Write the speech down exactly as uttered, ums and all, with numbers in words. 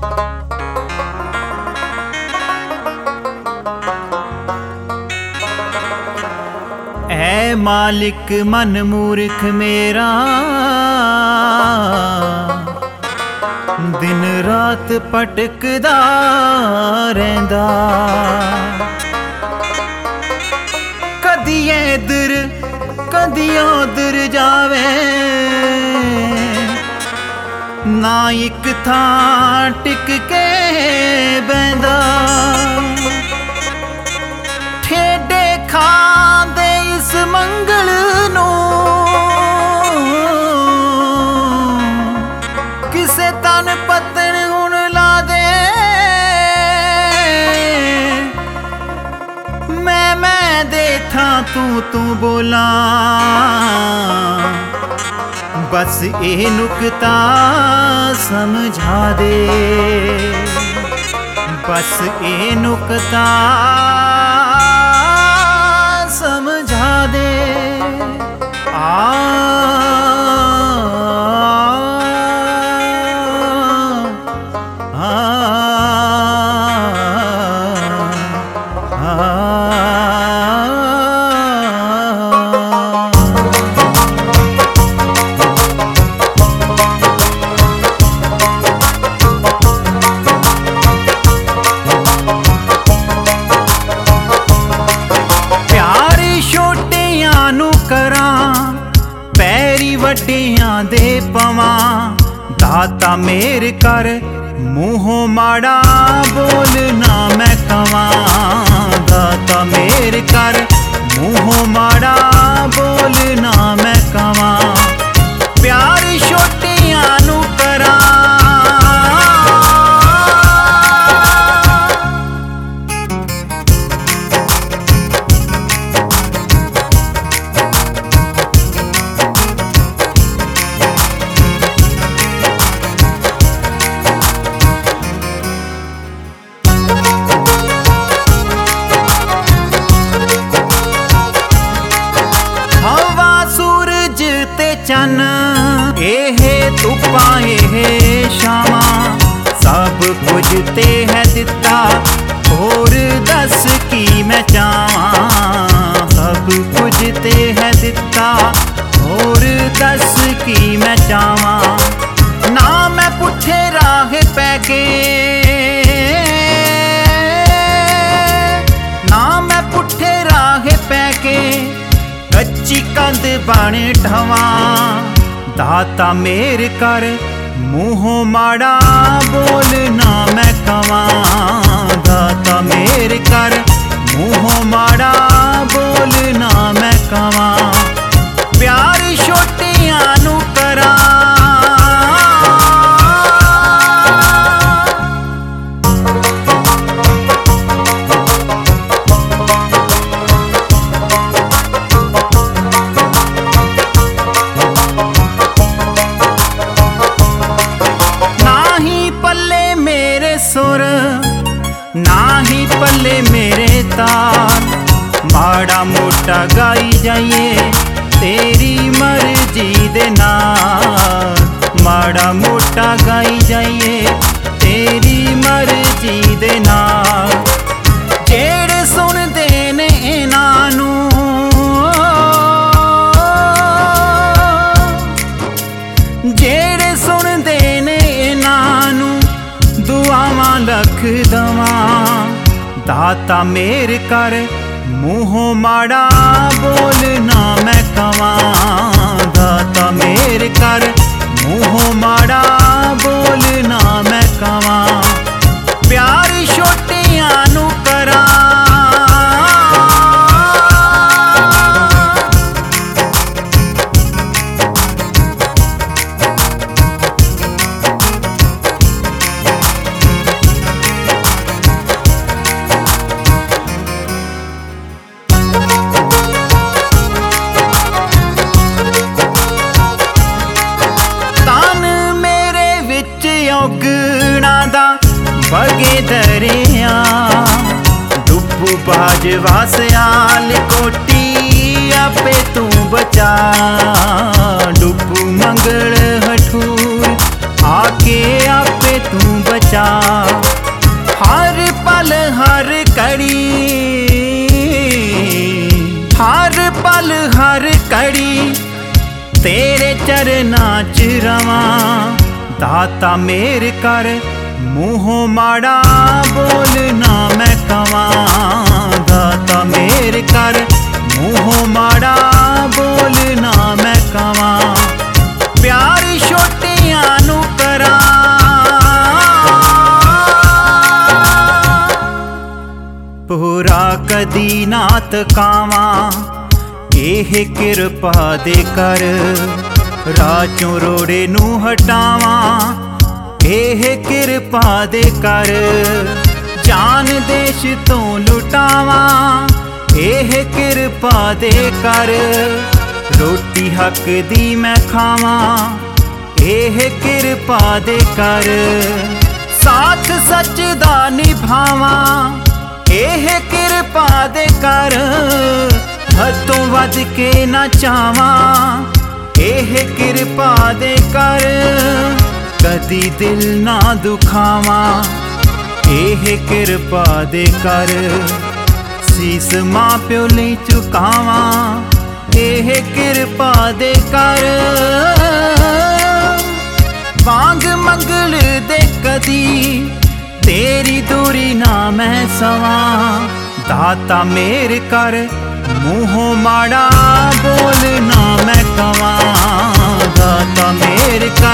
ऐ मालिक मन मूर्ख मेरा, दिन रात भटकदा रहिंदा। कदी इधर कदी उधर जावे, ना इक थां टिक के बैंदा। ठेडे खांदे इस मंगल नूं, किसे तन पतन हुण ला दे। मैं मैं दे थां तू तू बोला, बस ए नुकता समझा दे। बस ए नुकता समझा दे। आ आ आ वड्डियां दे पवां, दाता मेर कर मूहों माड़ा बोलना मैं कवां। दाता मेर कर मूहों माड़ा बोलना मैं कवां। प्यार छोटियां नू करां, चन एहे धुप्पां एहे छावां, सब कुछ ते है दिता, होर दस की मैं चावां। सब कुछ ते है दिता, होर दस की मैं चावां। ना मैं पुठे राह पै के, ना मैं पुठे राह पै के कच्ची कंध बन ठवां। दाता मेर कर मूहों माड़ा बोलना मैं कवां। दाता मेर कर मूहों माड़ा बोलना मैं कवां। प्यार छोटियां नू करां, ना ही पल्ले मेरे तार। माड़ा मोटा गाई जाइए तेरी मर्जी दे नाल। माड़ा मोटा गाई जाइए तेरी मर्जी दे नाल। जेड़े सुनदे ने इन्हां नूं, जेड़े सुनदे ने इन्हां नूं दुआवां लख दवां। दाता मेर कर मूहों माड़ा बोलना मैं कवां। दाता मेर कर मूहों माड़ा बोलना मैं कवां। प्यार छोटियां नू करां, बगे दरिया डुब्बू बाज वास्याल कोटी आपे तू बचा। डुब्बू मंगल हठूर आके आपे तू बचा। माड़ा। हर पल हर कड़ी, हर पल हर कड़ी तेरे चरनां च रवां। दाता मेर कर मूहों माड़ा बोलना मैं कवां। दाता मेर कर मूहों माड़ा बोलना मैं कवां। प्यार छोटियां नू करां, पूरा कदी ना तकावां। एह किरपा दे कर राह चों रोड़े नू हटावां। एह किरपा दे कर जान देश तो लुटावां। एह किरपा दे कर रोटी हक दी मैं खावां। एह किरपा दे कर साथ सच दा निभावां। एह किरपा दे कर हदों वध के ना चावां। एह किरपा दे कर कदी दिल ना दुखावां। एह किरपा दे कर सीस मां प्यो लई चुकावां। एह किरपा दे कर वांग मंगल दे कदी तेरी दूरी ना मैं सवां। दाता मेर कर मूहों माड़ा बोलना मैं कवां। दाता मेर कर